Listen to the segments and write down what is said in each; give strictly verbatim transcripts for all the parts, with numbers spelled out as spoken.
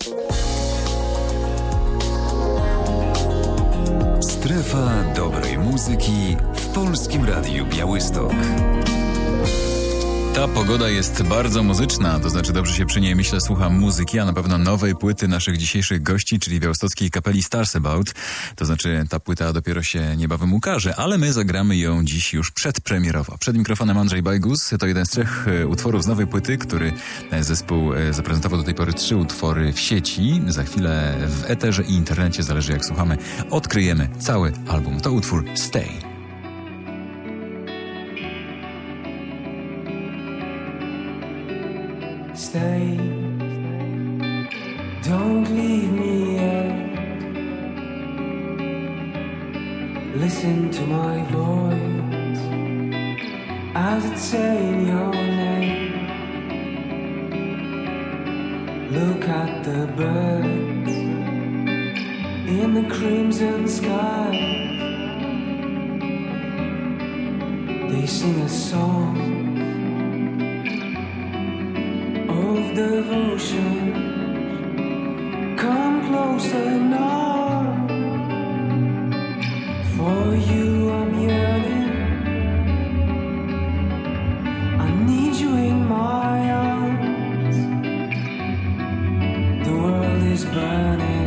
Strefa dobrej muzyki w Polskim Radiu Białystok. Ta pogoda jest bardzo muzyczna, to znaczy dobrze się przy niej, myślę, słucham muzyki, a na pewno nowej płyty naszych dzisiejszych gości, czyli białostockiej kapeli Stars About. To znaczy ta płyta dopiero się niebawem ukaże, ale my zagramy ją dziś już przedpremierowo. Przed mikrofonem Andrzej Bajgus, to jeden z trzech utworów z nowej płyty, który zespół zaprezentował do tej pory trzy utwory w sieci. Za chwilę w eterze i internecie, zależy jak słuchamy, odkryjemy cały album. To utwór Stay. Stay, don't leave me yet. Listen to my voice as it's saying your name. Look at the birds in the crimson sky. They sing a song of devotion. Come closer now. For you I'm yearning. I need you in my arms. The world is burning.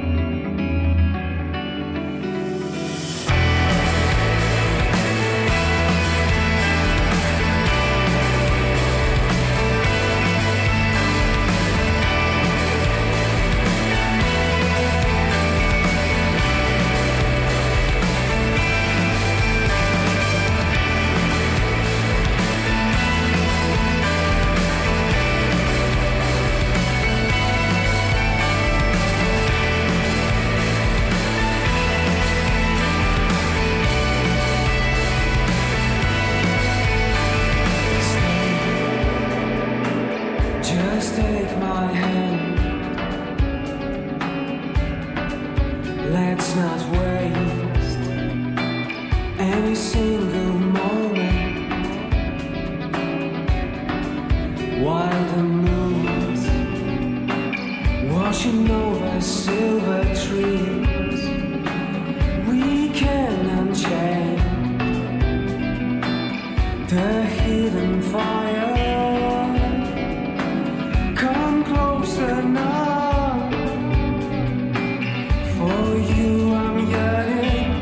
Let's not waste any single moment while the moon's washing over silver trees. We can unchain the hidden fire. Come closer now. For you I'm yearning.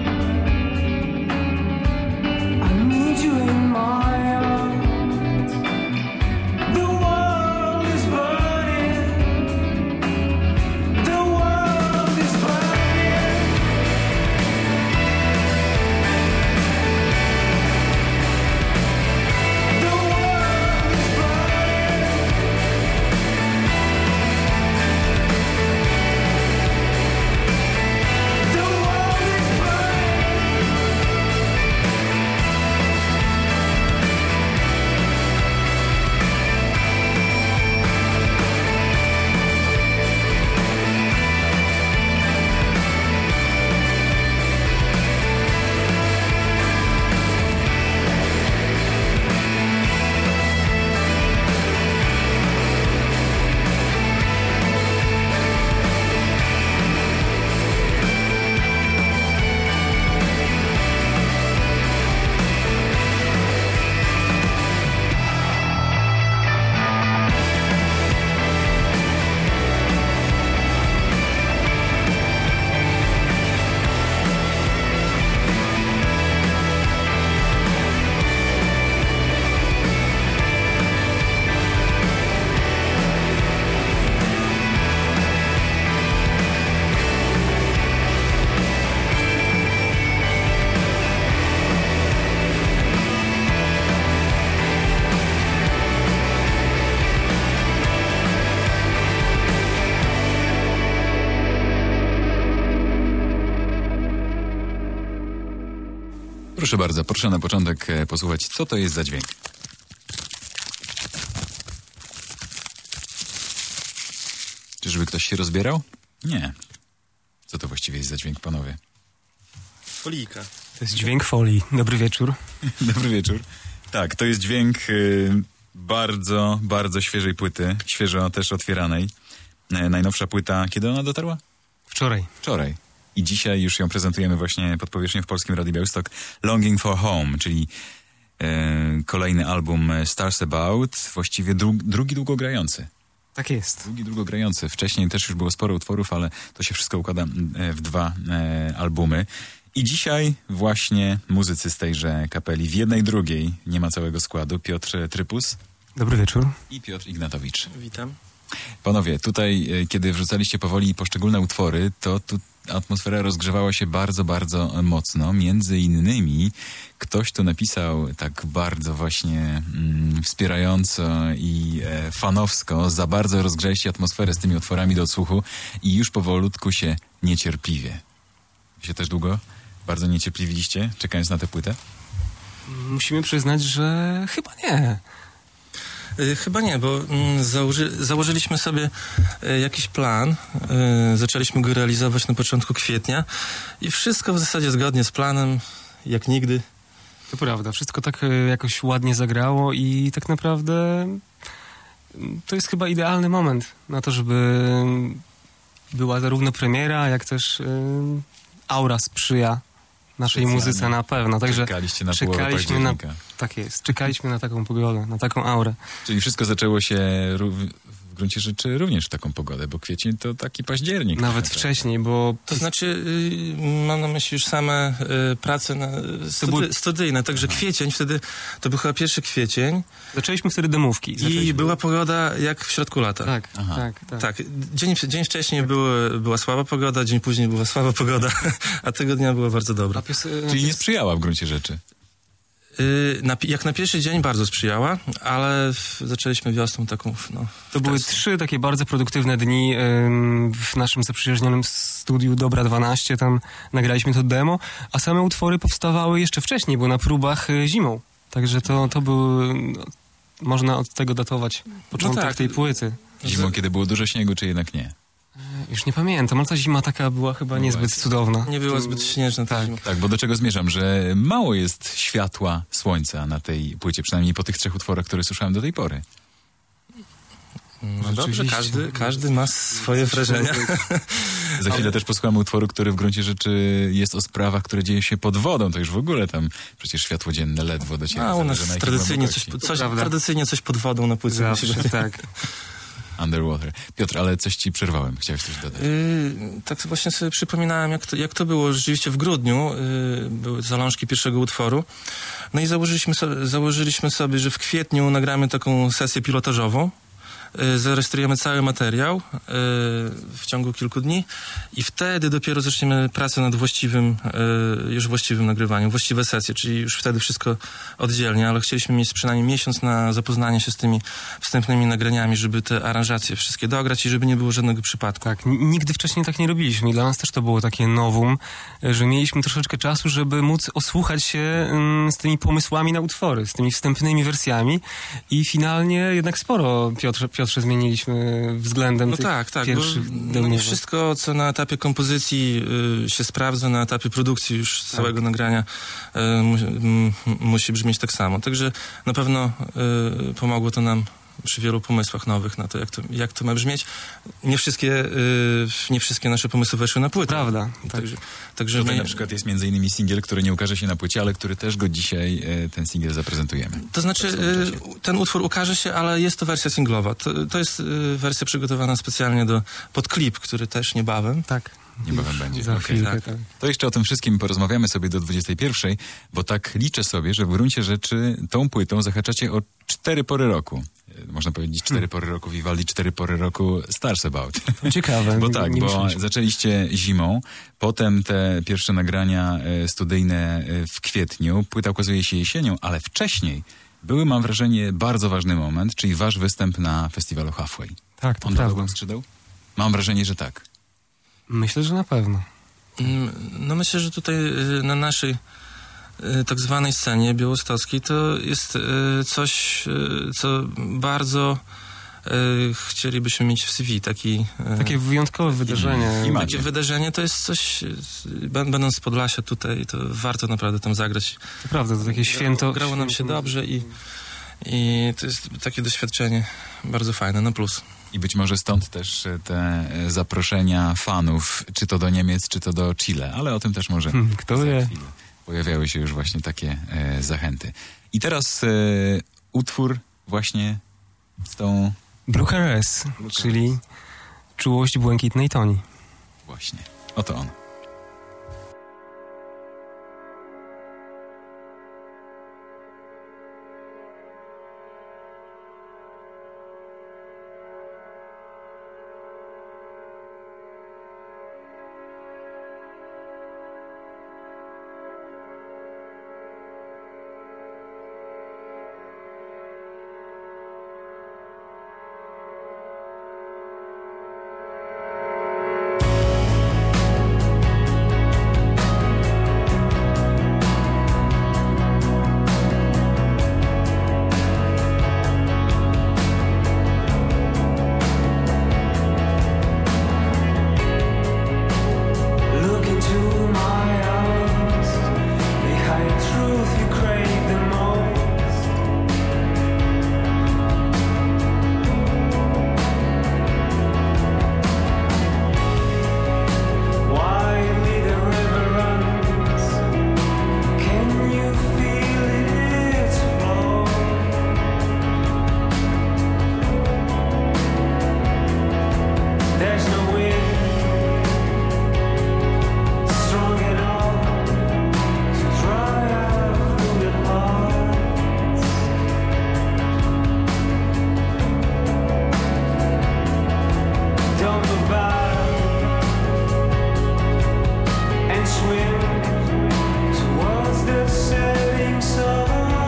I need you in my arms. The world is burning. The world is burning. The world is burning. Proszę bardzo, proszę na początek posłuchać, co to jest za dźwięk. Czyżby ktoś się rozbierał? Nie. Co to właściwie jest za dźwięk, panowie? Folika. To jest dźwięk folii. Dobry wieczór. Dobry wieczór. Tak, to jest dźwięk y, bardzo, bardzo świeżej płyty, świeżo też otwieranej. E, najnowsza płyta, kiedy ona dotarła? Wczoraj. Wczoraj. I dzisiaj już ją prezentujemy właśnie pod powierzchnią w Polskim Radiu Białystok. Longing for Home, czyli e, kolejny album Stars About, właściwie dru, drugi długogrający. Tak jest. Drugi długogrający. Wcześniej też już było sporo utworów, ale to się wszystko układa e, w dwa e, albumy. I dzisiaj właśnie muzycy z tejże kapeli, w jednej drugiej, nie ma całego składu, Piotr Trypus. Dobry wieczór. I Piotr Ignatowicz. Witam. Panowie, tutaj, kiedy wrzucaliście powoli poszczególne utwory, to tu atmosfera rozgrzewała się bardzo, bardzo mocno. Między innymi ktoś tu napisał tak bardzo właśnie mm, wspierająco i e, fanowsko: za bardzo rozgrzeliście atmosferę z tymi utworami do odsłuchu i już powolutku się niecierpliwie. Wy się też długo bardzo niecierpliwiliście, czekając na tę płytę? Musimy przyznać, że chyba nie. Y, Chyba nie, bo mm, założy, założyliśmy sobie y, jakiś plan, y, zaczęliśmy go realizować na początku kwietnia i wszystko w zasadzie zgodnie z planem, jak nigdy. To prawda, wszystko tak e, jakoś ładnie zagrało i tak naprawdę mm, to jest chyba idealny moment na to, żeby była zarówno premiera, jak też e, aura sprzyja naszej Specjalnie. muzyce na pewno. Także Czekaliście na połowę czekaliśmy na, października. tak jest, czekaliśmy na taką pogodę, na taką aurę. Czyli wszystko zaczęło się ró- w gruncie rzeczy również w taką pogodę, bo kwiecień to taki październik. Nawet tak wcześniej, bo To znaczy, y, mam na myśli już same y, prace na, studi- były- studyjne, także kwiecień, wtedy, to był chyba pierwszy kwiecień zaczęliśmy wtedy demówki. i Zaczęliśmy... była pogoda jak w środku lata. Tak, Aha. tak, tak. Tak, dzień, dzień wcześniej były, była słaba pogoda, dzień później była słaba pogoda, a tego dnia była bardzo dobra. A pies... Czyli nie sprzyjała w gruncie rzeczy. Y, na, pi- jak na pierwszy dzień bardzo sprzyjała, ale w, zaczęliśmy wiosną taką, no... To były wczesną. trzy takie bardzo produktywne dni ym, w naszym zaprzyjaźnionym studiu Dobra dwanaście, tam nagraliśmy to demo, a same utwory powstawały jeszcze wcześniej, bo na próbach y, zimą. Także to, to był, no, można od tego datować początek tak. tej płyty. Zimą, kiedy było dużo śniegu, czy jednak nie? Już nie pamiętam, ale ta zima taka była chyba No niezbyt właśnie. cudowna. Nie była To- zbyt śnieżna ta tak. zima. Tak, bo do czego zmierzam, że mało jest światła słońca na tej płycie, przynajmniej po tych trzech utworach, które słyszałem do tej pory. No dobrze, Rzeczywiście. każdy, każdy ma swoje wrażenia. Za chwilę też posłuchamy utworu, który w gruncie rzeczy jest o sprawach, które dzieją się pod wodą. To już w ogóle tam przecież światło dzienne ledwo dociera. A u nas Zależy na jakiej tradycyjnie coś, głębokości. coś, prawda. tradycyjnie coś pod wodą na płycie. musi Zawsze, być. tak. Underwater. Piotr, ale coś ci przerwałem. Chciałeś coś dodać. Yy, tak właśnie sobie przypominałem, jak to, jak to było rzeczywiście w grudniu. Yy, były zalążki pierwszego utworu. No i założyliśmy sobie, założyliśmy sobie, że w kwietniu nagramy taką sesję pilotażową. Yy, zarejestrujemy cały materiał yy, w ciągu kilku dni i wtedy dopiero zaczniemy pracę nad właściwym, yy, już właściwym nagrywaniem, właściwe sesje, czyli już wtedy wszystko oddzielnie, ale chcieliśmy mieć przynajmniej miesiąc na zapoznanie się z tymi wstępnymi nagraniami, żeby te aranżacje wszystkie dograć i żeby nie było żadnego przypadku. Tak, n- nigdy wcześniej tak nie robiliśmy i dla nas też to było takie novum, że mieliśmy troszeczkę czasu, żeby móc osłuchać się mm, z tymi pomysłami na utwory, z tymi wstępnymi wersjami i finalnie jednak sporo, Piotrze, Piotrze zmieniliśmy względem No tych tak, tak, bo pierwszych no nie demówek. wszystko, co na etapie kompozycji y, się sprawdza, na etapie produkcji już całego nagrania y, mu, m, musi brzmieć tak samo. Także na pewno y, pomogło to nam przy wielu pomysłach nowych na to, jak to, jak to ma brzmieć. Nie wszystkie, y, nie wszystkie nasze pomysły weszły na płytę. Prawda, tak. Także, także Tutaj my, na przykład jest między innymi singiel, który nie ukaże się na płycie, ale który też go dzisiaj, e, ten singiel zaprezentujemy. To znaczy, y, ten utwór ukaże się, ale jest to wersja singlowa. To, to jest y, wersja przygotowana specjalnie do, pod klip, który też niebawem. Tak, Niebawem będzie. za Okej. chwilkę, tak. tak. To jeszcze o tym wszystkim porozmawiamy sobie do dwudziestej pierwszej, bo tak liczę sobie, że w gruncie rzeczy tą płytą zahaczacie o cztery pory roku. E, Można powiedzieć cztery pory roku Vivaldi, cztery pory roku Stars About. Ciekawe. Bo nie- tak, nie bo myśleliśmy. zaczęliście zimą, potem te pierwsze nagrania e, studyjne e, w kwietniu, płyta ukazuje się jesienią, ale wcześniej były, mam wrażenie, bardzo ważny moment, czyli wasz występ na festiwalu Halfway. Tak, to On dodał prawda. wam skrzydeł? Mam wrażenie, że tak. Myślę, że na pewno. Mm, No myślę, że tutaj y, na naszej y, tak zwanej scenie białostockiej to jest y, coś, y, co bardzo y, chcielibyśmy mieć w C V. Taki, y, Takie wyjątkowe wydarzenie. i macie. takie wydarzenie to jest coś, y, bę- będąc z Podlasia tutaj, to warto naprawdę tam zagrać. To prawda, to takie święto. Grało nam się święto- dobrze i, i to jest takie doświadczenie bardzo fajne, no plus. I być może stąd też te zaproszenia fanów, czy to do Niemiec, czy to do Chile, ale o tym też może Hmm, kto za wie. chwilę. Pojawiały się już właśnie takie e, zachęty. I teraz e, utwór właśnie z tą... Blue Caress, Blue czyli czułość błękitnej toni. Właśnie. Oto on. Look into my eyes. Behind truth you crave the most. Widely the river runs. Can you feel its flow? There's no wind strong enough to dry our fluid hearts. Don't look back and swim towards the setting sun.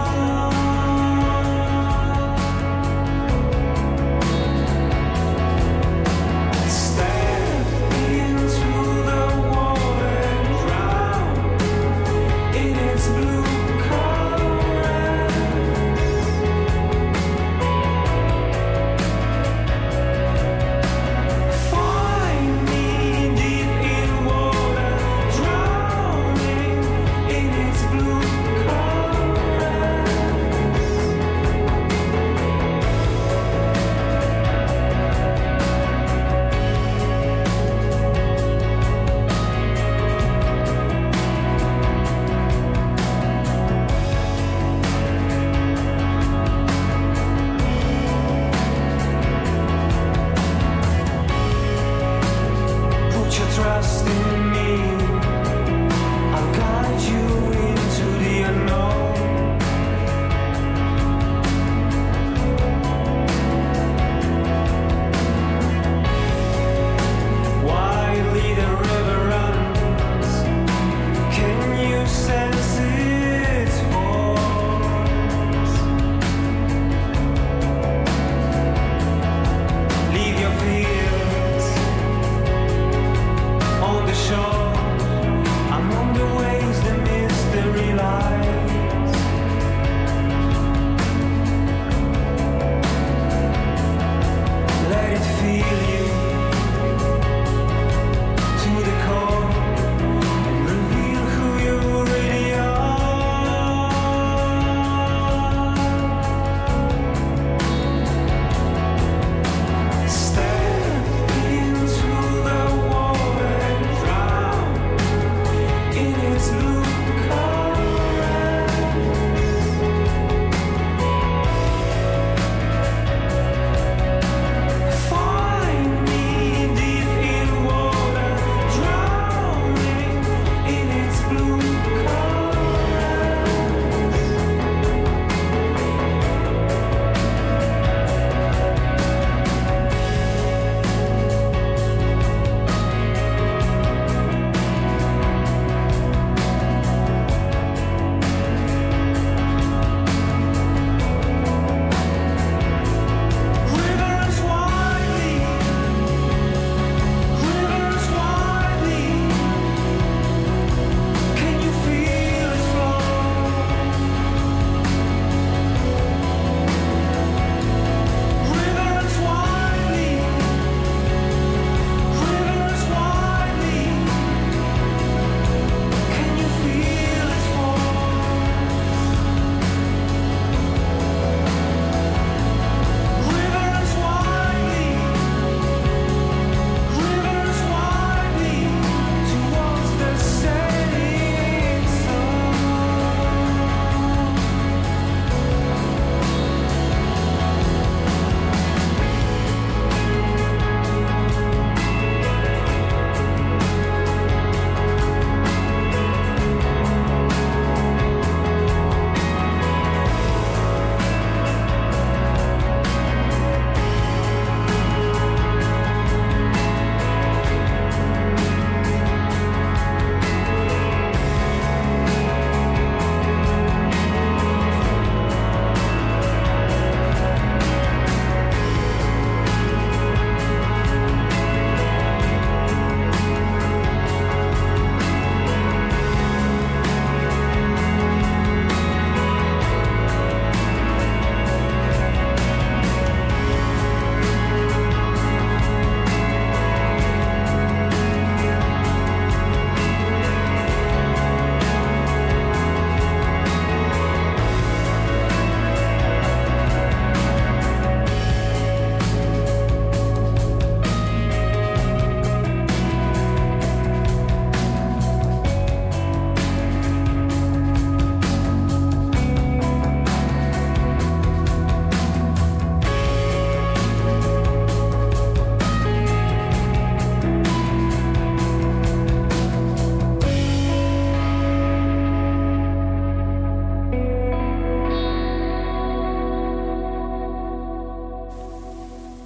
Step into the water, drown in its blue currents. Find me deep in water, drowning in its blue currents. Put your trust in me. I'll guide you into the unknown. Widely the river runs. Can you sense its force? Leave your fears on the shore.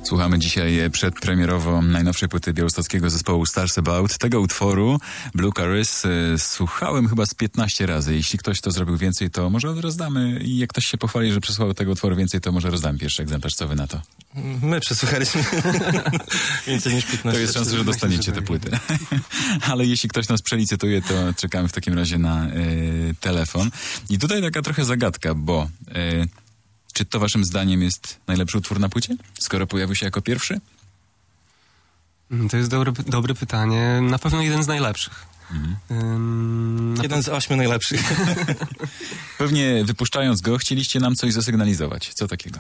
Słuchamy dzisiaj przedpremierowo najnowszej płyty białostockiego zespołu Stars About. Tego utworu, Blue Caress, słuchałem chyba z piętnaście razy. Jeśli ktoś to zrobił więcej, to może rozdamy. I jak ktoś się pochwali, że przesłał tego utworu więcej, to może rozdamy pierwszy egzemplarz. Co wy na to? My przesłuchaliśmy więcej niż piętnaście. To jest szansa, że dostaniecie tę płytę. Ale jeśli ktoś nas przelicytuje, to czekamy w takim razie na y, telefon. I tutaj taka trochę zagadka, bo... Y, Czy to waszym zdaniem jest najlepszy utwór na płycie? Skoro pojawił się jako pierwszy? To jest dobre, dobre pytanie. Na pewno jeden z najlepszych. Mhm. Ym, Jeden z ośmiu najlepszych. Pewnie wypuszczając go, chcieliście nam coś zasygnalizować. Co takiego?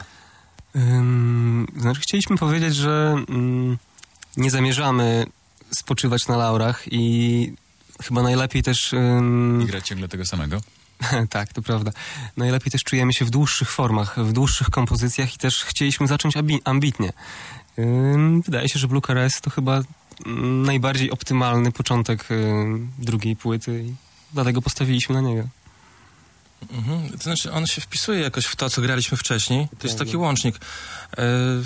Ym, znaczy chcieliśmy powiedzieć, że ym, nie zamierzamy spoczywać na laurach i chyba najlepiej też... Ym, I grać ciągle tego samego? Tak, to prawda. Najlepiej też czujemy się w dłuższych formach, w dłuższych kompozycjach i też chcieliśmy zacząć ambi- ambitnie. Ym, wydaje się, że Blue Caress to chyba ym, najbardziej optymalny początek ym, drugiej płyty i dlatego postawiliśmy na niego. Mhm. To znaczy, on się wpisuje jakoś w to, co graliśmy wcześniej. To jest taki łącznik. E,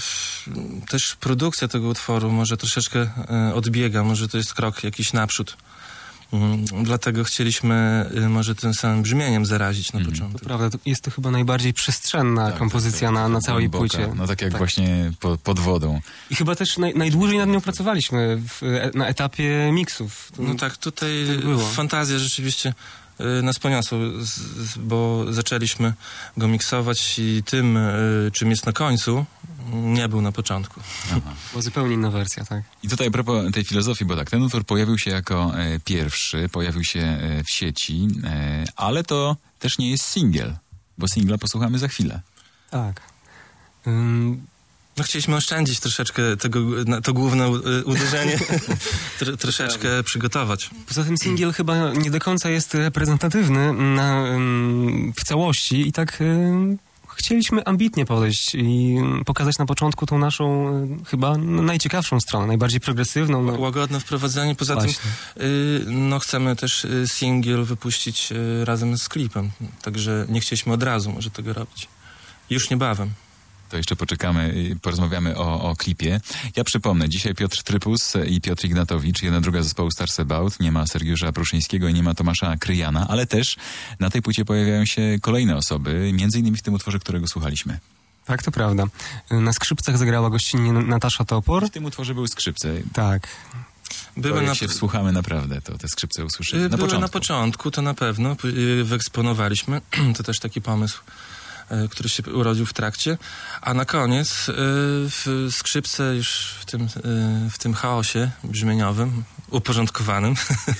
też produkcja tego utworu może troszeczkę e, odbiega, może to jest krok jakiś naprzód. Mhm. Dlatego chcieliśmy e, może tym samym brzmieniem zarazić na Mhm. To początek. prawda, to jest to chyba najbardziej przestrzenna Tak, kompozycja tak, tak, na, na całej głęboka. płycie. No tak jak Tak. właśnie po, pod wodą. I chyba też naj, najdłużej nad nią pracowaliśmy w, e, na etapie miksów. To- No tak, tutaj tak było. fantazja rzeczywiście y, nas poniosła, z, z, bo zaczęliśmy go miksować i tym, y, czym jest na końcu, nie był na początku. Aha. Była zupełnie inna wersja, tak. I tutaj a propos tej filozofii, bo tak, ten utwór pojawił się jako e, pierwszy, pojawił się e, w sieci, e, ale to też nie jest singiel, bo singla posłuchamy za chwilę. Tak. Ym, No chcieliśmy oszczędzić troszeczkę tego, na to główne y, uderzenie, Tr, troszeczkę przygotować. Poza tym singiel chyba nie do końca jest reprezentatywny na, ym, w całości i tak ym, chcieliśmy ambitnie podejść i ym, pokazać na początku tą naszą ym, chyba najciekawszą stronę, najbardziej progresywną. No, Łagodne wprowadzenie, poza Właśnie. tym y, no chcemy też y, singiel wypuścić y, razem z klipem, także nie chcieliśmy od razu może tego robić. Już niebawem. To jeszcze poczekamy i porozmawiamy o, o klipie. Ja przypomnę, dzisiaj Piotr Trypus i Piotr Ignatowicz, jedna druga zespołu Stars About. Nie ma Sergiusza Pruszyńskiego i nie ma Tomasza Kryjana, ale też na tej płycie pojawiają się kolejne osoby, między innymi w tym utworze, którego słuchaliśmy. tak, to prawda. Na skrzypcach zagrała gościnnie Natasza Topor. W tym utworze były skrzypce. Tak. Były Były jak na, się wsłuchamy naprawdę, to te skrzypce usłyszymy. y, Na były początku. na początku, to na pewno. y, Wyeksponowaliśmy. To też taki pomysł, y, który się urodził w trakcie. A na koniec y, w skrzypce już w tym, y, w tym chaosie brzmieniowym, uporządkowanym,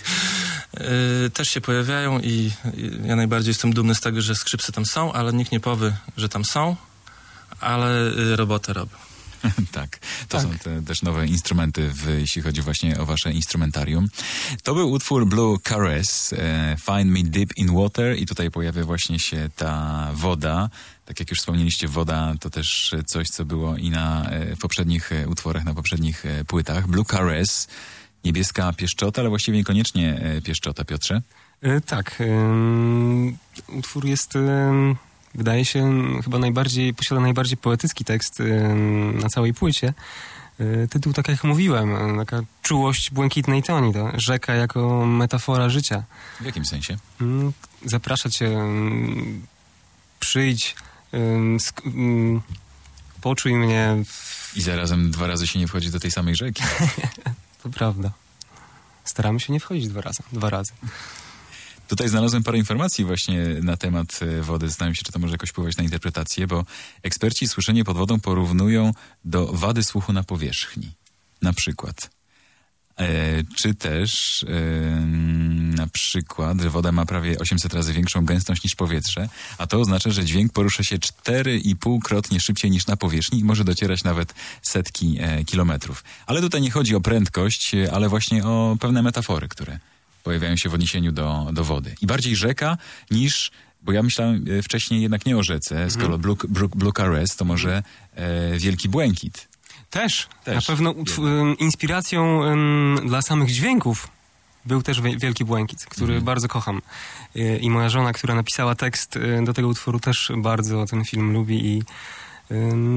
y, też się pojawiają i i ja najbardziej jestem dumny z tego, że skrzypce tam są, ale nikt nie powie, że tam są, ale y, robotę robią. Tak, to Tak. są te też nowe instrumenty, w, jeśli chodzi właśnie o wasze instrumentarium. To był utwór Blue Caress, e, Find Me Deep in Water i tutaj pojawia właśnie się ta woda. Tak jak już wspomnieliście, woda to też coś, co było i na e, poprzednich e, utworach, na poprzednich e, płytach. Blue Caress, niebieska pieszczota, ale właściwie niekoniecznie e, pieszczota, Piotrze. Y, tak. Ym, utwór jest, ym, wydaje się, chyba najbardziej, posiada najbardziej poetycki tekst ym, na całej płycie. Y, tytuł, tak jak mówiłem, y, taka czułość błękitnej toni, to rzeka jako metafora życia. W jakim sensie? Ym, zaprasza cię, ym, przyjdź, ym, sk- ym, poczuj mnie, w, I zarazem dwa razy się nie wchodzi do tej samej rzeki. to prawda. Staramy się nie wchodzić dwa razy. Dwa razy. Tutaj znalazłem parę informacji właśnie na temat e, wody. Zastanawiam się, czy to może jakoś wpływać na interpretację, bo eksperci słyszenie pod wodą porównują do wady słuchu na powierzchni. Na przykład. E, czy też e, na przykład, że woda ma prawie osiemset razy większą gęstość niż powietrze, a to oznacza, że dźwięk porusza się cztery i pół krotnie szybciej niż na powierzchni i może docierać nawet setki e, kilometrów. Ale tutaj nie chodzi o prędkość, e, ale właśnie o pewne metafory, które pojawiają się w odniesieniu do, do wody. I bardziej rzeka niż, bo ja myślałem e, wcześniej jednak nie o rzece, skoro Blue, Blue, Blue Caress, to może e, Wielki Błękit. Też. Też. Na pewno utw- ym, inspiracją ym, dla samych dźwięków był też Wie- Wielki Błękit, który Mhm. bardzo kocham. Y, I moja żona, która napisała tekst y, do tego utworu, też bardzo ten film lubi i ym,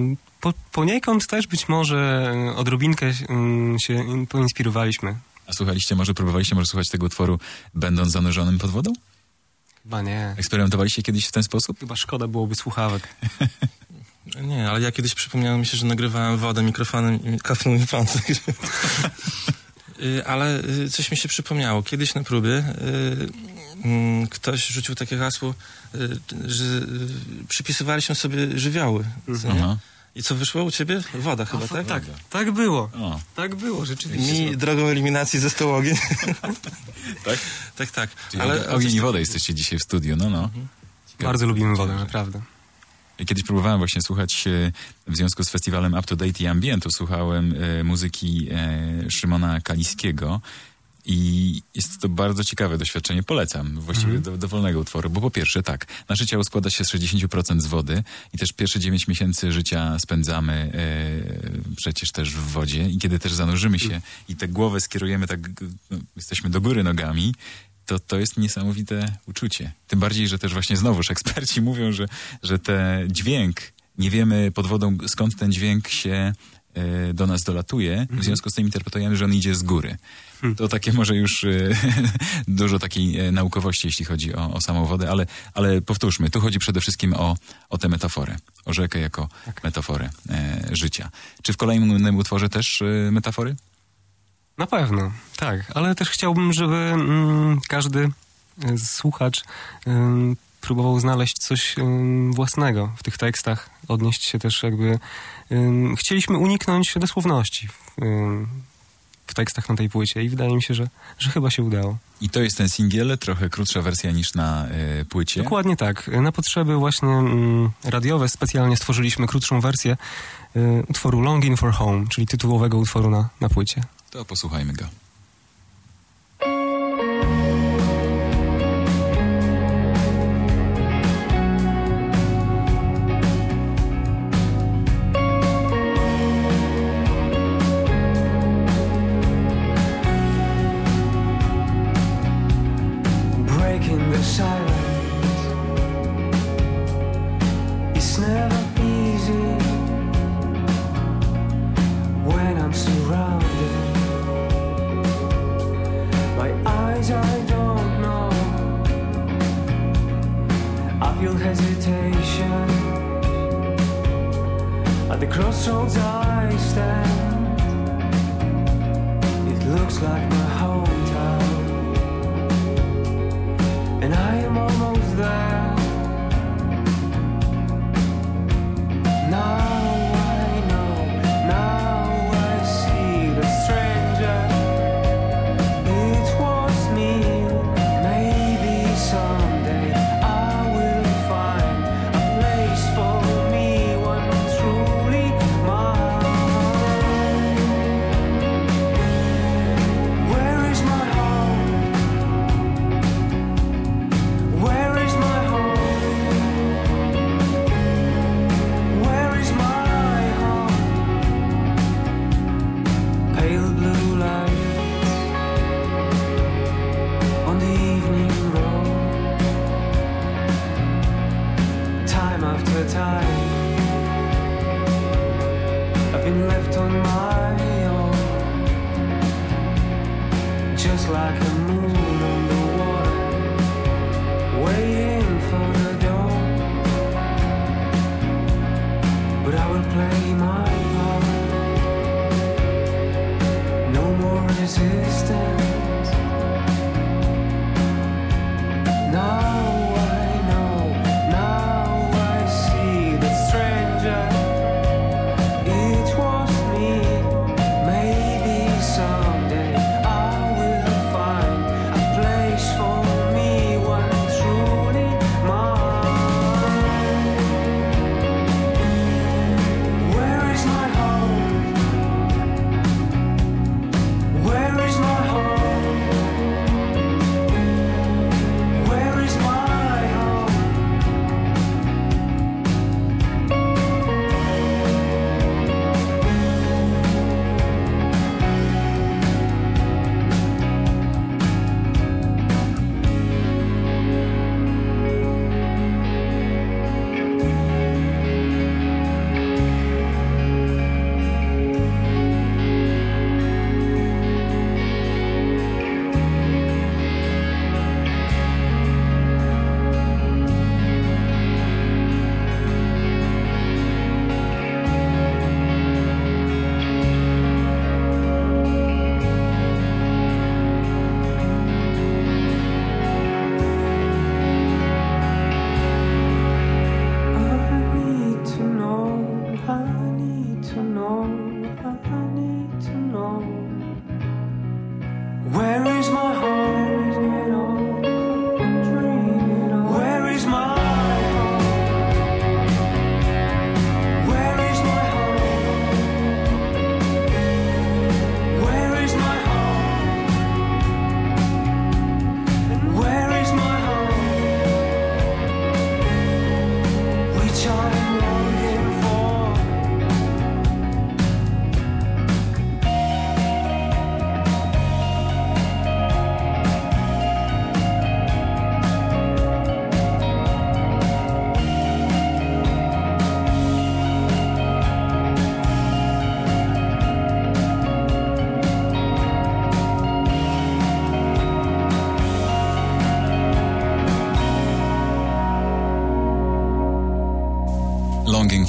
po, poniekąd też być może odrobinkę mm, się poinspirowaliśmy. A słuchaliście, może próbowaliście może słuchać tego utworu, będąc zanurzonym pod wodą? Chyba nie. Eksperymentowaliście kiedyś w ten sposób? Chyba szkoda byłoby słuchawek. Nie, ale ja kiedyś przypomniałem mi się, że nagrywałem wodę mikrofonem i kaflą mi pan. Y, Ale y, coś mi się przypomniało. Kiedyś na próbie y, y, ktoś rzucił takie hasło, y, że y, przypisywaliśmy sobie żywioły. Co nie? Aha. I co wyszło u ciebie? Woda chyba, tak? Tak, tak było. O. Tak było, rzeczywiście. Mi drogą eliminacji został ogień. Tak? tak, tak. Czyli Ale ogień i oczywiście- woda jesteście dzisiaj w studiu, no no. Bardzo lubimy wodę, naprawdę. Ja kiedyś próbowałem właśnie słuchać e, w związku z festiwalem Up to Date i Ambientu, słuchałem e, muzyki e, Szymona Kaliskiego i jest to bardzo ciekawe doświadczenie. Polecam właściwie do, dowolnego utworu, bo po pierwsze tak, nasze ciało składa się z sześćdziesiąt procent z wody i też pierwsze dziewięć miesięcy życia spędzamy e, przecież też w wodzie i kiedy też zanurzymy się i tę głowę skierujemy tak, no, jesteśmy do góry nogami, to to jest niesamowite uczucie. Tym bardziej, że też właśnie znowuż eksperci mówią, że, że ten dźwięk, nie wiemy pod wodą skąd ten dźwięk się e, do nas dolatuje, w związku z tym interpretujemy, że on idzie z góry. To takie może już e, dużo takiej e, naukowości, jeśli chodzi o, o samą wodę, ale, ale powtórzmy, tu chodzi przede wszystkim o, o tę metaforę, o rzekę jako metaforę e, życia. Czy w kolejnym utworze też e, metafory? Na pewno, tak. Ale też chciałbym, żeby mm, każdy y, słuchacz y, próbował znaleźć coś y, własnego w tych tekstach, odnieść się też jakby... Y, chcieliśmy uniknąć dosłowności w, y, w tekstach na tej płycie i wydaje mi się, że, że chyba się udało. I to jest ten singiel, trochę krótsza wersja niż na e, płycie. Dokładnie tak. Na potrzeby właśnie mm, radiowe specjalnie stworzyliśmy krótszą wersję y, utworu Longing for Home, czyli tytułowego utworu na, na płycie. To posłuchajmy go. Breaking the silence, it's never easy when I'm surrounded. My eyes, I don't know. I feel hesitation at the crossroads I stand. It looks like my hometown, and I am almost there. Now I know, now I see the stranger. It was me. Maybe someday I will find a place for me, one truly mine. Where is my home? Where is my home? Where is my home? Pale blue lights on the evening road. Time after time, I've been left on my own, just like a moon on the water, waiting for the dawn. But I will play my part. No more resistance. Now I know, now I see the stranger. It was me. Maybe someday I will find a place for me, one truly mine. Where is my home? Where is my home?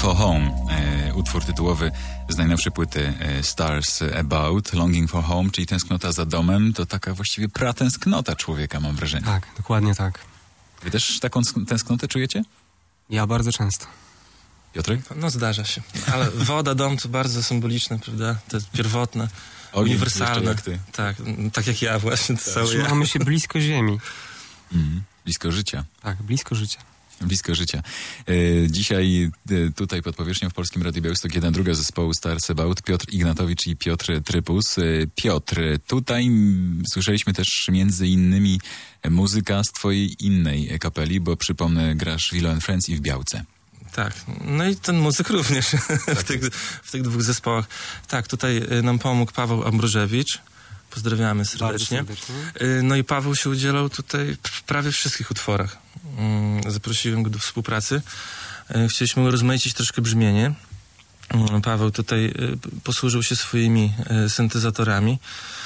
for Home, e, utwór tytułowy z najnowszej płyty e, Stars About, Longing for Home, czyli tęsknota za domem, to taka właściwie pratęsknota człowieka, mam wrażenie. Tak, dokładnie tak. Wy też taką tęsknotę czujecie? Ja bardzo często. Piotrek? No zdarza się. Ale woda, dom to bardzo symboliczne, prawda? To jest pierwotne, Ogień, uniwersalne. jeszcze jak ty. Tak, tak jak ja właśnie. To cały ja. Trzymamy się blisko ziemi. Mm, blisko życia. Tak, blisko życia. Blisko życia. E, dzisiaj e, tutaj pod powierzchnią w Polskim Radiu Białystok jeden druga zespołu Stars About, Piotr Ignatowicz i Piotr Trypus. E, Piotr, tutaj m, słyszeliśmy też między innymi muzyka z twojej innej kapeli, bo przypomnę, grasz w Willow and Friends i w Białce. Tak, no i ten muzyk również w, tych, w tych dwóch zespołach. Tak, tutaj nam pomógł Paweł Ambrożewicz. Pozdrawiamy serdecznie. serdecznie. No i Paweł się udzielał tutaj w prawie wszystkich utworach. Zaprosiłem go do współpracy. Chcieliśmy rozmaicić troszkę brzmienie. Paweł tutaj posłużył się swoimi syntezatorami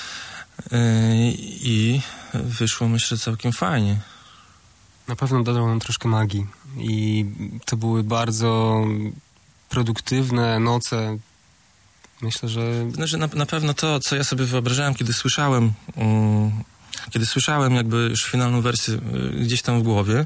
i wyszło, myślę, całkiem fajnie. Na pewno dodał nam troszkę magii i to były bardzo produktywne noce. Myślę, że... Znaczy, na, na pewno to, co ja sobie wyobrażałem, kiedy słyszałem um, kiedy słyszałem jakby już finalną wersję y, gdzieś tam w głowie,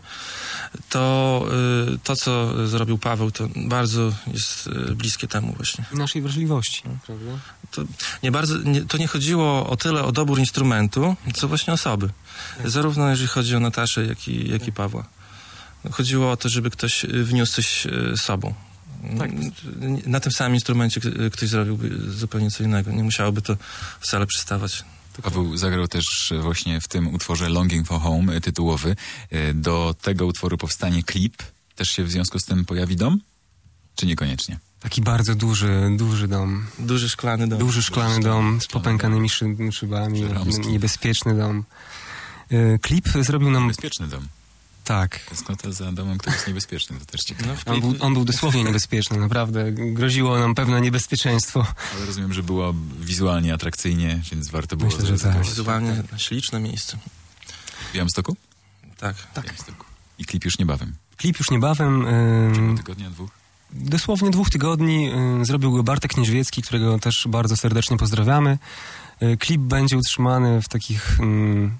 to y, to, co zrobił Paweł, to bardzo jest y, bliskie temu właśnie. Naszej wrażliwości, no. Prawda? To nie, bardzo, nie, to nie chodziło o tyle o dobór instrumentu, co właśnie osoby. Tak. Zarówno jeżeli chodzi o Nataszę, jak i, jak tak. i Pawła. Chodziło o to, żeby ktoś wniósł coś y, sobą. Tak. Na tym samym instrumencie ktoś zrobiłby zupełnie co innego. Nie musiałoby to wcale przystawać. Paweł zagrał też właśnie w tym utworze Longing for Home, tytułowy. Do tego utworu powstanie klip. Też się w związku z tym pojawi dom? Czy niekoniecznie? Taki bardzo duży, duży dom. Duży szklany dom. Duży szklany duży dom z popękanymi szy- szybami. Niebezpieczny dom. Klip zrobił nam... Niebezpieczny dom. Tak. Tęsknota za domem, który jest niebezpieczny, to też ciekawe. No, on, był, on był dosłownie niebezpieczny, naprawdę. Groziło nam pewne niebezpieczeństwo. Ale rozumiem, że było wizualnie atrakcyjnie, więc warto było... Myślę, że tak. Wizualnie tak. Śliczne miejsce. W Białymstoku? Tak. tak. Białymstoku. I klip już niebawem. Klip już niebawem. Yy, tygodnia, dwóch? Dosłownie dwóch tygodni. Yy, zrobił go Bartek Niedźwiecki, którego też bardzo serdecznie pozdrawiamy. Yy, klip będzie utrzymany w takich yy,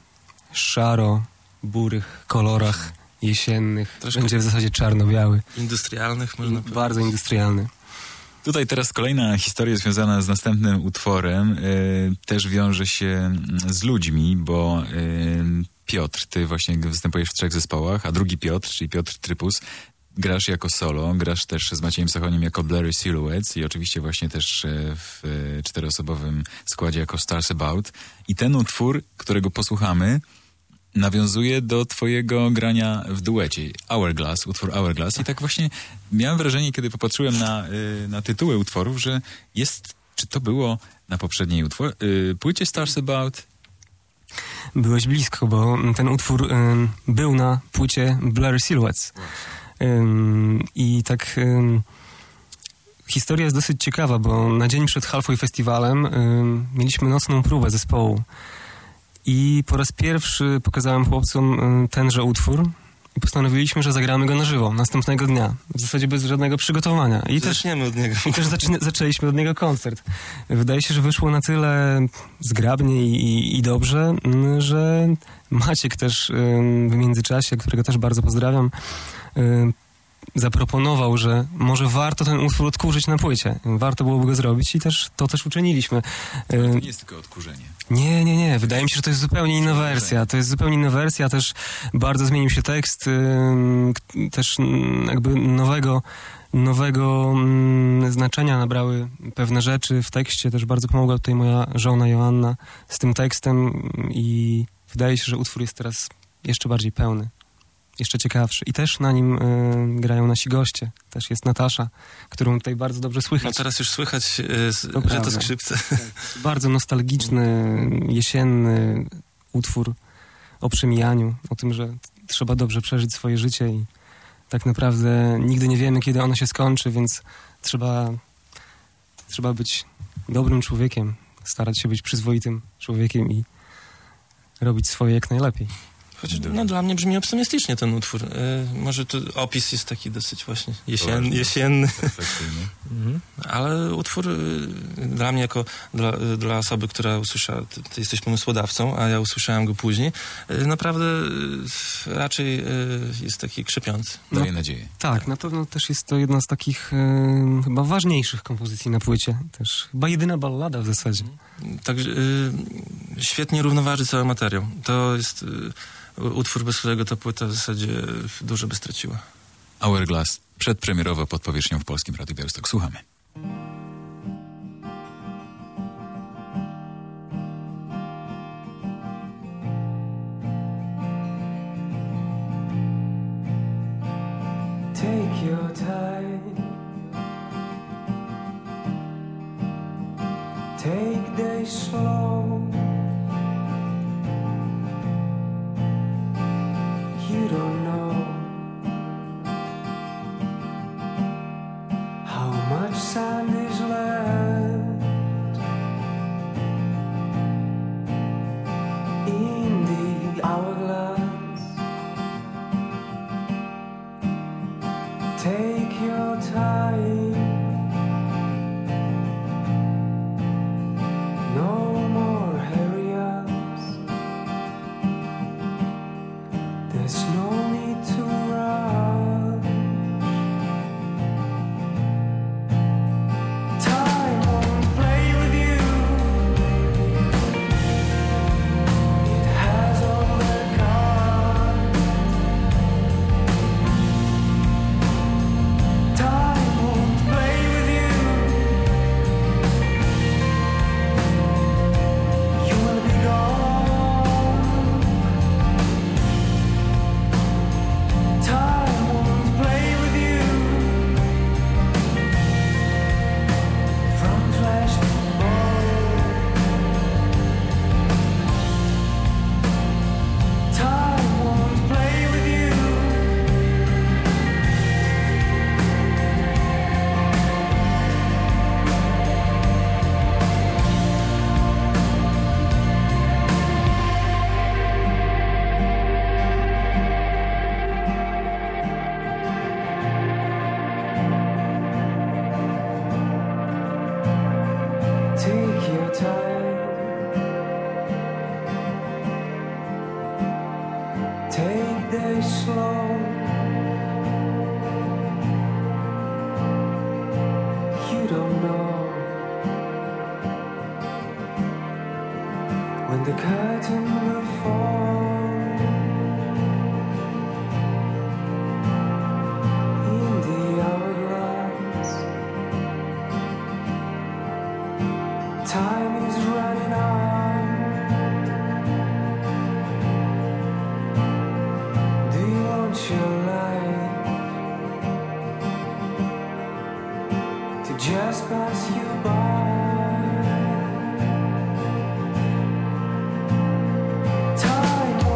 szaro-burych kolorach jesiennych. Troszkę będzie w zasadzie czarno-biały. Industrialnych, można powiedzieć. Bardzo industrialny. Tutaj teraz kolejna historia związana z następnym utworem yy, też wiąże się z ludźmi, bo yy, Piotr, ty właśnie występujesz w trzech zespołach, a drugi Piotr, czyli Piotr Trypus, grasz jako solo, grasz też z Maciejem Sochoniem jako Blurry Silhouettes i oczywiście właśnie też w czteroosobowym składzie jako Stars About. I ten utwór, którego posłuchamy, nawiązuje do twojego grania w duecie. Hourglass, utwór Hourglass. I tak właśnie miałem wrażenie, kiedy popatrzyłem na, na tytuły utworów, że jest, czy to było na poprzedniej utwór, yy, płycie Stars About? Byłeś blisko, bo ten utwór y, był na płycie Blurry Silhouettes. Y, I tak... Y, historia jest dosyć ciekawa, bo na dzień przed Halfway Festiwalem y, mieliśmy nocną próbę zespołu. I po raz pierwszy pokazałem chłopcom tenże utwór i postanowiliśmy, że zagramy go na żywo następnego dnia. W zasadzie bez żadnego przygotowania. I Zaczniemy też, od niego. I też zaczę, zaczęliśmy od niego koncert. Wydaje się, że wyszło na tyle zgrabnie i, i dobrze, że Maciek też w międzyczasie, którego też bardzo pozdrawiam, zaproponował, że może warto ten utwór odkurzyć na płycie. Warto byłoby go zrobić i też to też uczyniliśmy. To nie jest tylko odkurzenie. Nie, nie, nie. Wydaje mi się, że to jest zupełnie inna wersja. To jest zupełnie inna wersja. Też bardzo zmienił się tekst. Też jakby nowego, nowego znaczenia nabrały pewne rzeczy w tekście. Też bardzo pomogła tutaj moja żona Joanna z tym tekstem i wydaje się, że utwór jest teraz jeszcze bardziej pełny. Jeszcze ciekawszy. I też na nim y, grają nasi goście. Też jest Natasza, którą tutaj bardzo dobrze słychać. No teraz już słychać, y, z, to że prawda. to skrzypce. Tak. Bardzo nostalgiczny, jesienny utwór o przemijaniu, o tym, że trzeba dobrze przeżyć swoje życie i tak naprawdę nigdy nie wiemy, kiedy ono się skończy, więc trzeba, trzeba być dobrym człowiekiem, starać się być przyzwoitym człowiekiem i robić swoje jak najlepiej. Choć, no, dla mnie brzmi optymistycznie ten utwór. Y, może to opis jest taki dosyć właśnie jesien, jesienny. Mhm. Ale utwór y, dla mnie jako dla, y, dla osoby, która usłyszała, ty, ty jesteś pomysłodawcą, a ja usłyszałem go później, y, naprawdę y, raczej y, jest taki krzepiący. Daje nadzieję. Tak, na pewno też jest to jedna z takich e, chyba ważniejszych kompozycji na płycie. Też chyba jedyna ballada w zasadzie. Także y, świetnie równoważy cały materiał. To jest y, utwór, bez którego ta płyta w zasadzie dużo by straciła. Hourglass, przedpremierowo pod powierzchnią w Polskim Radiu Białystok. Słuchamy. Take your time. Take days slow. You don't know how much sand is left in the hourglass. Take your time. No more hurry-ups. There's no need to rush. Time won't play with you. It has all the cards. Time won't play with you. You will be gone. Time won't play with you. From flesh to bone. Time won't play with you. Take your time. Take days slow. You don't know when the curtain will fall in the hourglass. Time is running out. Do you want your life to just pass you by? Time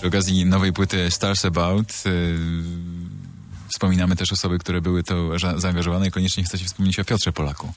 Przy okazji nowej płyty Stars About yy, wspominamy też osoby, które były to za- zaangażowane i koniecznie chcecie wspomnieć o Piotrze Polaku.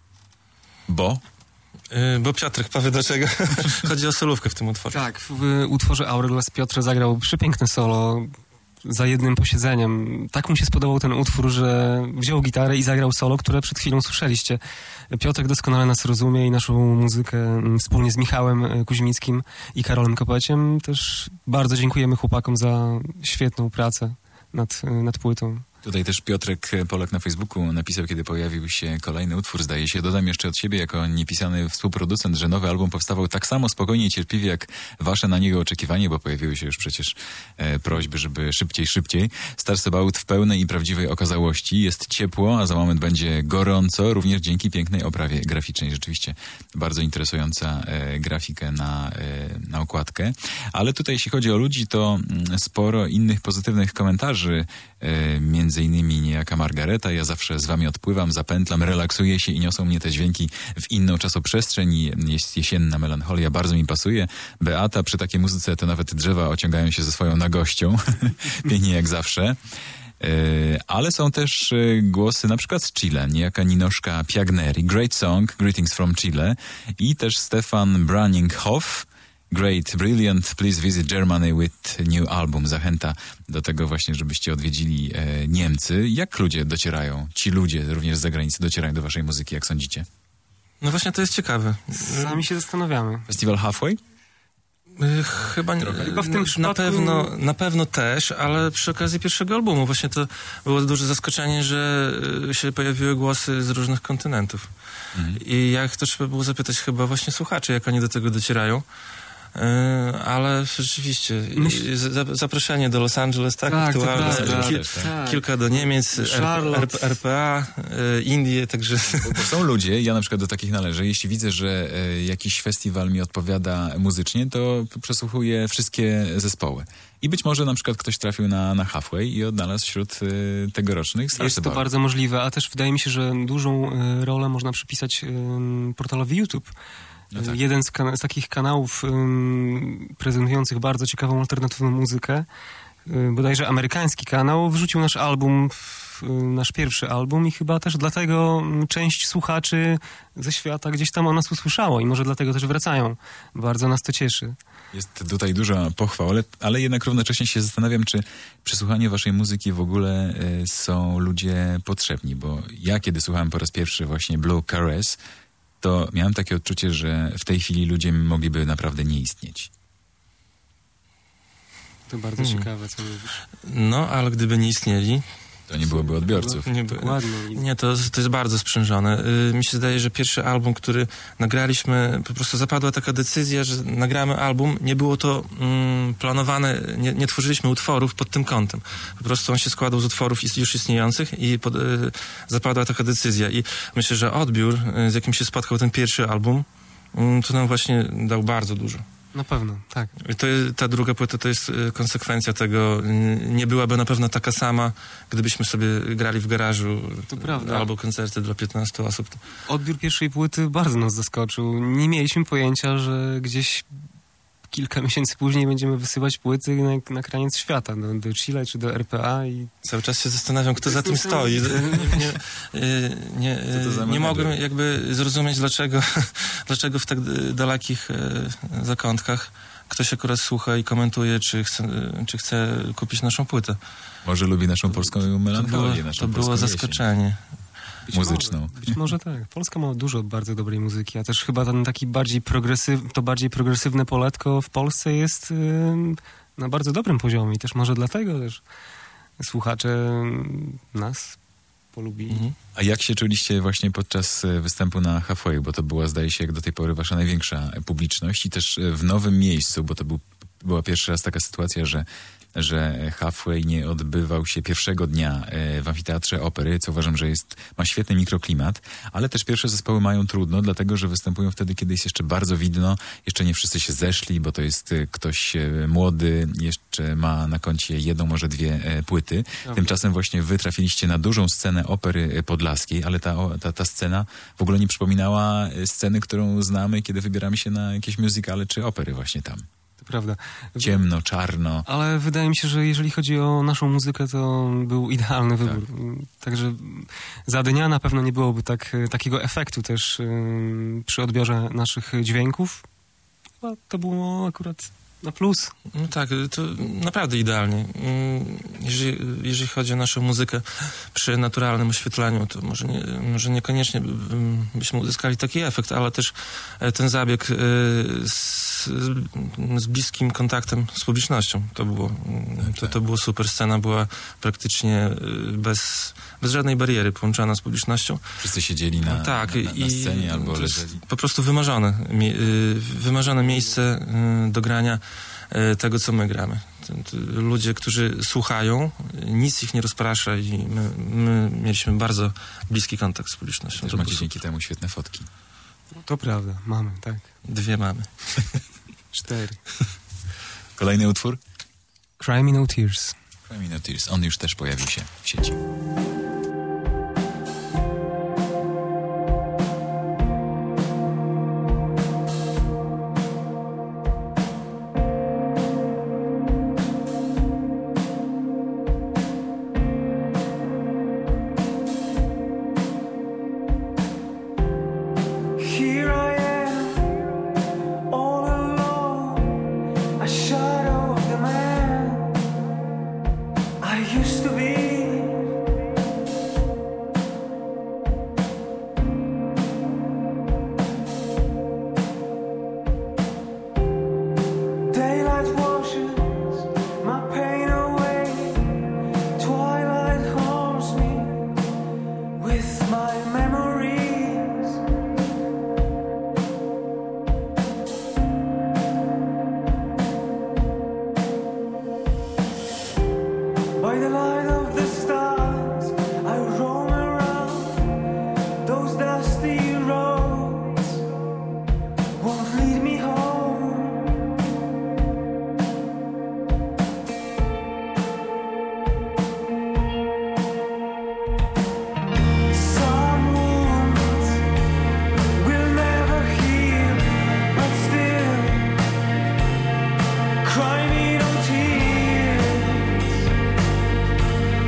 Bo? Yy, bo Piotrek powie do czego. Chodzi o solówkę w tym utworze. Tak, w y, utworze Hourglass Piotr zagrał przepiękne solo za jednym posiedzeniem. Tak mu się spodobał ten utwór, że wziął gitarę i zagrał solo, które przed chwilą słyszeliście. Piotrek doskonale nas rozumie i naszą muzykę mm, wspólnie z Michałem y, Kuźmickim i Karolem Kopeciem. Też bardzo dziękujemy chłopakom za świetną pracę nad, y, nad płytą. Tutaj też Piotrek Polak na Facebooku napisał, kiedy pojawił się kolejny utwór, zdaje się. Dodam jeszcze od siebie, jako niepisany współproducent, że nowy album powstawał tak samo spokojnie i cierpliwie, jak wasze na niego oczekiwanie, bo pojawiły się już przecież e, prośby, żeby szybciej, szybciej. Stars About w pełnej i prawdziwej okazałości. Jest ciepło, a za moment będzie gorąco, również dzięki pięknej oprawie graficznej. Rzeczywiście bardzo interesująca e, grafikę na, e, na okładkę. Ale tutaj, jeśli chodzi o ludzi, to mm, sporo innych pozytywnych komentarzy, e, między Między innymi niejaka Margareta. Ja zawsze z wami odpływam, zapętlam, relaksuję się i niosą mnie te dźwięki w inną czasoprzestrzeń. I jest jesienna melancholia, bardzo mi pasuje. Beata, przy takiej muzyce to nawet drzewa ociągają się ze swoją nagością. Pięknie jak zawsze. Yy, ale są też yy, głosy na przykład z Chile, niejaka Ninoszka Piagneri. Great song, greetings from Chile. I też Stefan Branninghoff. Great, brilliant, please visit Germany with new album. Zachęta do tego właśnie, żebyście odwiedzili e, Niemcy. Jak ludzie docierają, ci ludzie również z zagranicy docierają do waszej muzyki, jak sądzicie? No właśnie to jest ciekawe. Sami się zastanawiamy. Festiwal Halfway? Yy, Chyba, nie, Chyba w tym na, przypadku- pewno, na pewno też, ale przy okazji pierwszego albumu właśnie to było duże zaskoczenie, że yy, się pojawiły głosy z różnych kontynentów. Mhm. I jak to trzeba było zapytać chyba właśnie słuchaczy, jak oni do tego docierają. Yy, ale rzeczywiście Myśl- i za- zaproszenie do Los Angeles, tak? Tak, to aktualne, prawda. ki- Też, tak. Tak. kilka do Niemiec, R- Charlotte. R- R P A, yy, Indie, także Bo, bo są ludzie, ja na przykład do takich należę, jeśli widzę, że e, jakiś festiwal mi odpowiada muzycznie, to przesłuchuję wszystkie zespoły. I być może na przykład ktoś trafił na, na Halfway i odnalazł wśród e, tegorocznych Stars Jest to About. bardzo możliwe, a też wydaje mi się, że dużą y, rolę można przypisać y, portalowi YouTube. No tak. Jeden z, kana- z takich kanałów y, prezentujących bardzo ciekawą alternatywną muzykę, y, bodajże amerykański kanał, wrzucił nasz album, w, y, nasz pierwszy album i chyba też dlatego y, część słuchaczy ze świata gdzieś tam o nas usłyszało i może dlatego też wracają. Bardzo nas to cieszy. Jest tutaj dużo pochwał, ale, ale jednak równocześnie się zastanawiam, czy przy słuchaniu waszej muzyki w ogóle y, są ludzie potrzebni, bo ja kiedy słuchałem po raz pierwszy właśnie Blue Caress, to miałem takie odczucie, że w tej chwili ludzie mogliby naprawdę nie istnieć. To bardzo Hmm. ciekawe, co mówisz. no, ale gdyby nie istnieli, To nie byłoby odbiorców. nie by, Dokładnie. Nie, to, to jest bardzo sprzężone. Yy, mi się zdaje, że pierwszy album, który nagraliśmy, po prostu zapadła taka decyzja, że nagramy album. Nie było to mm, planowane, nie, nie tworzyliśmy utworów pod tym kątem. Po prostu on się składał z utworów is- już istniejących i pod, yy, zapadła taka decyzja. I myślę, że odbiór, yy, z jakim się spotkał ten pierwszy album, yy, to nam właśnie dał bardzo dużo. Na pewno, tak. I to jest, ta druga płyta to jest y, konsekwencja tego. Y, Nie byłaby na pewno taka sama, gdybyśmy sobie grali w garażu To prawda. albo koncerty dla piętnastu osób. Odbiór pierwszej płyty bardzo nas zaskoczył. Nie mieliśmy pojęcia, że gdzieś kilka miesięcy później będziemy wysyłać płyty na, na kraniec świata, do, do Chile czy do R P A i Cały czas się zastanawiam, kto To za jest tym stoi. niesamowite. Nie, nie, nie, Co to za nie menedżer? mogłem jakby zrozumieć, dlaczego, dlaczego w tak y, dalekich y, zakątkach ktoś akurat słucha i komentuje, czy chce, y, czy chce kupić naszą płytę. Może lubi naszą polską To było, melancholię, naszą to było polską jesień zaskoczenie. być muzyczną. Może, być może tak. Polska ma dużo bardzo dobrej muzyki, a też chyba ten taki bardziej progresyw, to bardziej progresywne poletko w Polsce jest ym, na bardzo dobrym poziomie i też może dlatego też słuchacze ym, nas polubili. Mhm. A jak się czuliście właśnie podczas e, występu na Halfway? Bo to była, zdaje się, jak do tej pory wasza największa publiczność i też e, w nowym miejscu, bo to był, była pierwszy raz taka sytuacja, że że Halfway nie odbywał się pierwszego dnia e, w Amfiteatrze Opery, co uważam, że jest, ma świetny mikroklimat, ale też pierwsze zespoły mają trudno, dlatego, że występują wtedy, kiedy jest jeszcze bardzo widno, jeszcze nie wszyscy się zeszli, bo to jest e, ktoś e, młody, jeszcze ma na koncie jedną, może dwie e, płyty. Prawda. Tymczasem właśnie wy trafiliście na dużą scenę Opery e, Podlaskiej, ale ta, o, ta, ta scena w ogóle nie przypominała e, sceny, którą znamy, kiedy wybieramy się na jakieś musicale czy opery właśnie tam. To prawda. Ciemno, czarno. Ale wydaje mi się, że jeżeli chodzi o naszą muzykę, to był idealny wybór. Tak. Także za dnia na pewno nie byłoby tak, takiego efektu też yy, przy odbiorze naszych dźwięków. Chyba to było akurat na plus. No tak, to naprawdę idealnie. Jeżeli, jeżeli chodzi o naszą muzykę przy naturalnym oświetlaniu, to może, nie, może niekoniecznie byśmy uzyskali taki efekt, ale też ten zabieg z, z bliskim kontaktem z publicznością. To było, to, to było super. Scena była praktycznie bez, bez żadnej bariery połączona z publicznością. Wszyscy siedzieli na, tak, na, na, na scenie albo to leżeli. Po prostu wymarzone, wymarzone miejsce do grania tego, co my gramy. Ludzie, którzy słuchają, nic ich nie rozprasza i my, my mieliśmy bardzo bliski kontakt z publicznością. Też macie dzięki temu świetne fotki. No to prawda, mamy, tak. Dwie mamy. Cztery. Kolejny utwór? Cry Me No Tears. Cry Me No Tears. On już też pojawił się w sieci. Cry me no tears.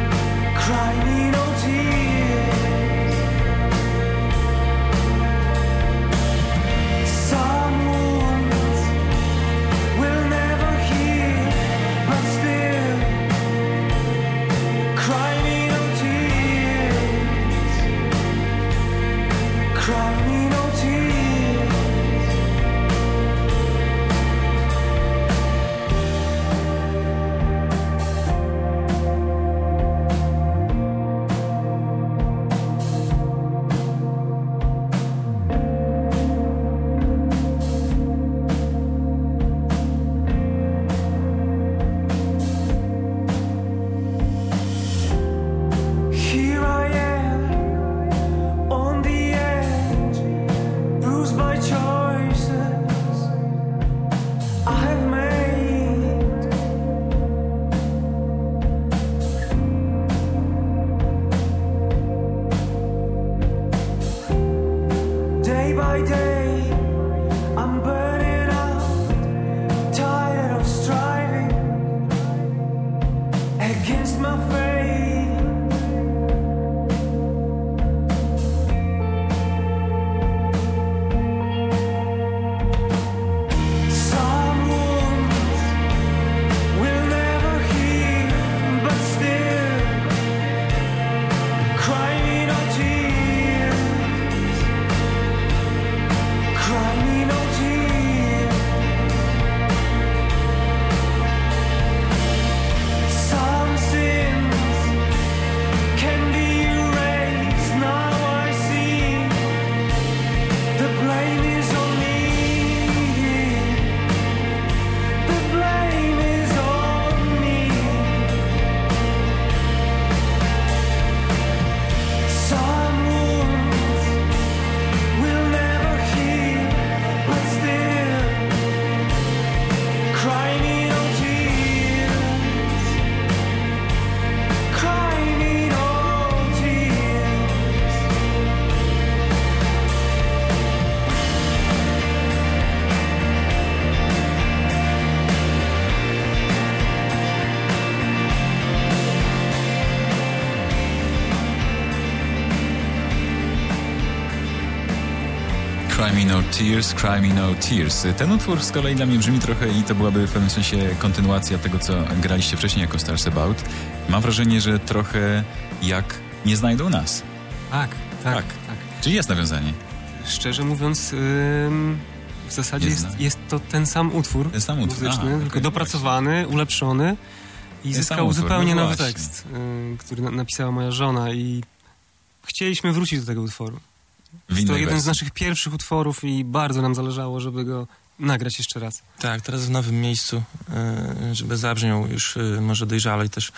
Cry Me No Tears, Cry Me No Tears. Ten utwór z kolei dla mnie brzmi trochę i to byłaby w pewnym sensie kontynuacja tego, co graliście wcześniej jako Stars About. Mam wrażenie, że trochę jak Nie znajdą nas. Tak, tak, Tak. tak. Czyli jest nawiązanie. Szczerze mówiąc, ym, w zasadzie Nie jest, znam. jest to ten sam utwór Ten sam utwór. muzyczny, Aha, tylko okej, dopracowany, ulepszony i Ten sam zyskał utwór, zupełnie no nowy właśnie. tekst, y, który na, napisała moja żona i chcieliśmy wrócić do tego utworu. W Jest to innej jeden z wersji. naszych pierwszych utworów i bardzo nam zależało, żeby go nagrać jeszcze raz. Tak, teraz w nowym miejscu, e, żeby zabrzmiał już e, może dojrzalej też.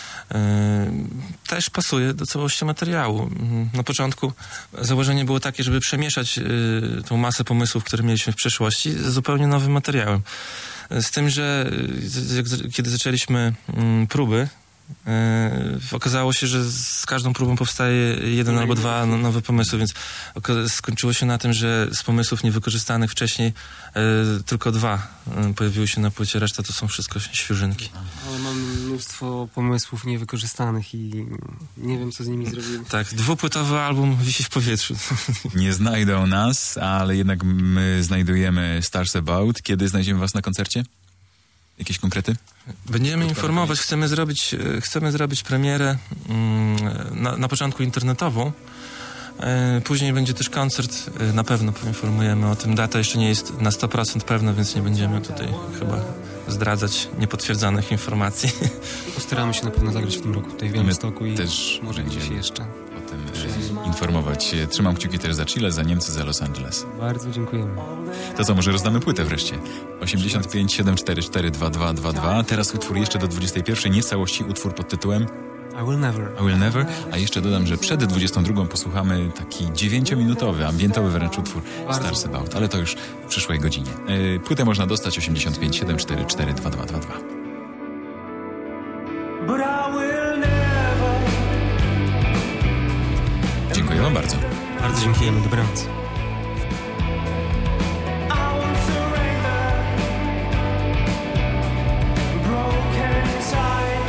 E, Też pasuje do całości materiału. Mm, Na początku założenie było takie, żeby przemieszać e, tą masę pomysłów, które mieliśmy w przeszłości, z zupełnie nowym materiałem. E, Z tym, że e, z- jak- kiedy zaczęliśmy mm, próby, e, okazało się, że z każdą próbą powstaje jeden albo dwa no- nowe pomysły, więc oka- skończyło się na tym, że z pomysłów niewykorzystanych wcześniej e, tylko dwa e, pojawiły się na płycie, reszta to są wszystko świeżynki. Ale mam mnóstwo pomysłów niewykorzystanych i nie wiem, co z nimi zrobimy. Tak, dwupłytowy album wisi w powietrzu. Nie znajdą nas, ale jednak my znajdujemy Stars About. Kiedy znajdziemy was na koncercie? Jakieś konkrety? Będziemy informować, chcemy zrobić, e, chcemy zrobić premierę mm, na, na początku internetową. E, Później będzie też koncert, e, na pewno poinformujemy o tym. Data jeszcze nie jest na sto procent pewna, więc nie będziemy tutaj chyba zdradzać niepotwierdzonych informacji. Postaramy się na pewno zagrać w tym roku tutaj w Białymstoku i też może gdzieś będziemy jeszcze. o tym e, informować. Trzymam kciuki też za Chile, za Niemcy, za Los Angeles. Bardzo dziękujemy. To co, może rozdamy płytę wreszcie? osiemdziesiąt pięć siedem cztery cztery dwa dwa dwa dwa. Teraz utwór jeszcze do dwudziestej pierwszej, nie w całości, utwór pod tytułem I will never. I Will Never, a jeszcze dodam, że przed dwudziestą drugą posłuchamy taki dziewięciominutowy, ambientowy wręcz utwór Stars About, ale to już w przyszłej godzinie. Yy, płytę można dostać osiemdziesiąt pięć siedem cztery cztery dwa dwa dwa dwa. But I will never. Dziękuję wam bardzo. Bardzo dziękujemy. Dobranoc. I won't surrender. Broken inside,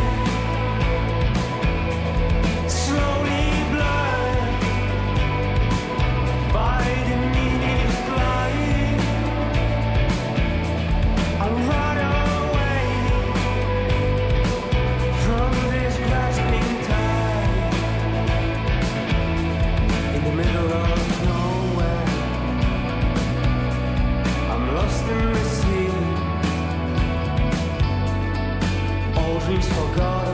slowly blurred by the meaning's light. I'll run away from this grasping tide in the middle of nowhere. I'm lost in the sea. All dreams forgotten.